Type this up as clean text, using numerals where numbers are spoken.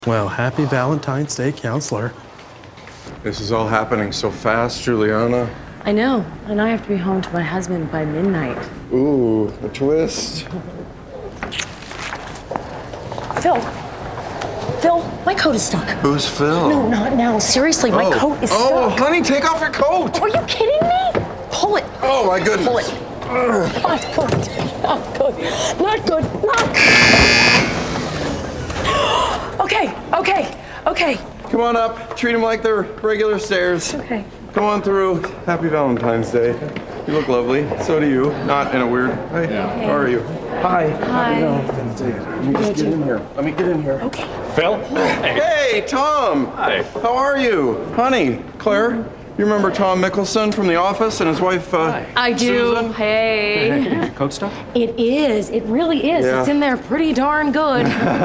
Well, happy Valentine's Day, counselor. This is all happening so fast, Juliana. I know, and I have to be home to my husband by midnight. Ooh, a twist. Phil, my coat is stuck. Who's Phil? No, not now. Seriously, my coat is stuck. Oh, honey, take off your coat. Are you kidding me? Pull it. Oh, my goodness. Pull it. Not good. Not good. Not good. Not good. Okay. Come on up. Treat them like they're regular stairs. Okay. Come on through. Happy Valentine's Day. You look lovely. So do you. Not in a weird way. Yeah. How are you? Hi. Hi. Let me just get in here. Let me get in here. Okay. Phil? Hey, Tom. Hi. How are you? Honey, Claire, you remember Tom Mickelson from The Office and his wife, I do. Susan? Hey. Coat stuff? It is. It really is. Yeah. It's in there pretty darn good.